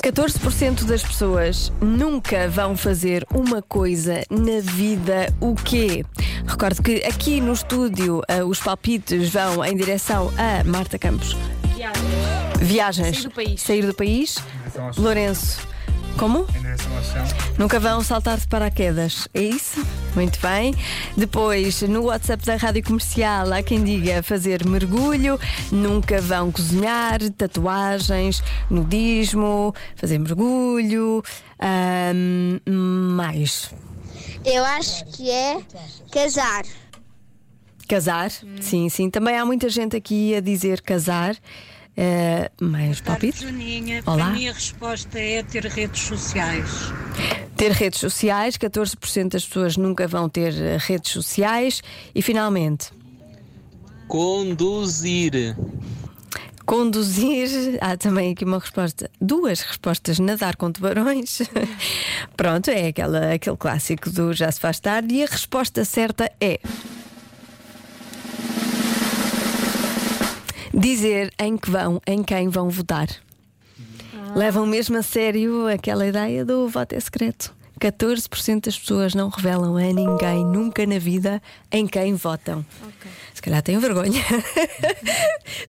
14% das pessoas nunca vão fazer uma coisa na vida. O quê? Recordo que aqui no estúdio os palpites vão em direção a Marta Campos. Viagens. Sair do país. Lourenço. Como? Nunca vão saltar de paraquedas, é isso? Muito bem. Depois, no WhatsApp da Rádio Comercial, há quem diga fazer mergulho. Nunca vão cozinhar, tatuagens, nudismo, fazer mergulho. Mais. Eu acho que é casar. Casar? Sim, sim. Também há muita gente aqui a dizer casar. Mais palpite? Olá. A minha resposta é ter redes sociais. Ter redes sociais, 14% das pessoas nunca vão ter redes sociais. E finalmente, conduzir. Conduzir. Há também aqui uma resposta, duas respostas: nadar com tubarões. Pronto, é aquele clássico do já se faz tarde. E a resposta certa é dizer em quem vão votar. Levam mesmo a sério aquela ideia do voto é secreto. 14% das pessoas não revelam a ninguém nunca na vida em quem votam. Se calhar têm vergonha.